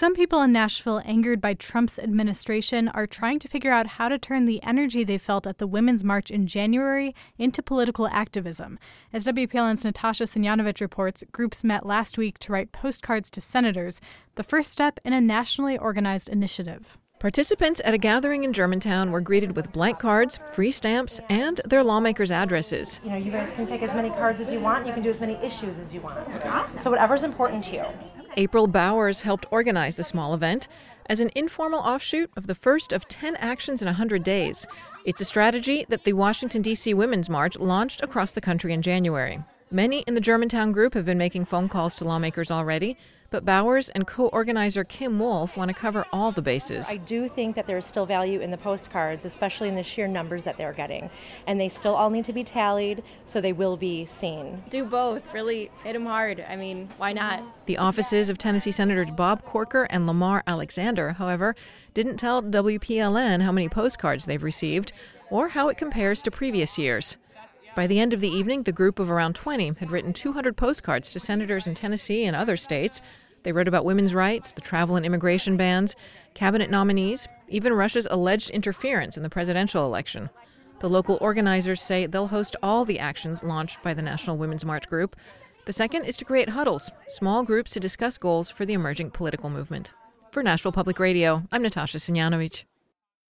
Some people in Nashville, angered by Trump's administration, are trying to figure out how to turn the energy they felt at the Women's March in January into political activism. As WPLN's Natasha Simjanovich reports, groups met last week to write postcards to senators, the first step in a nationally organized initiative. Participants at a gathering in Germantown were greeted with blank cards, free stamps, and their lawmakers' addresses. You guys can pick as many cards as you want. You can do as many issues as you want. Awesome. So whatever's important to you. April Bowers helped organize the small event as an informal offshoot of the first of 10 actions in 100 days. It's a strategy that the Washington, D.C. Women's March launched across the country in January. Many in the Germantown group have been making phone calls to lawmakers already, but Bowers and co-organizer Kim Wolf want to cover all the bases. I do think that there is still value in the postcards, especially in the sheer numbers that they're getting. And they still all need to be tallied, so they will be seen. Do both. Really hit them hard. I mean, why not? The offices of Tennessee Senators Bob Corker and Lamar Alexander, however, didn't tell WPLN how many postcards they've received or how it compares to previous years. By the end of the evening, the group of around 20 had written 200 postcards to senators in Tennessee and other states. They wrote about women's rights, the travel and immigration bans, cabinet nominees, even Russia's alleged interference in the presidential election. The local organizers say they'll host all the actions launched by the National Women's March group. The second is to create huddles, small groups to discuss goals for the emerging political movement. For Nashville Public Radio, I'm Natasha Simjanovich.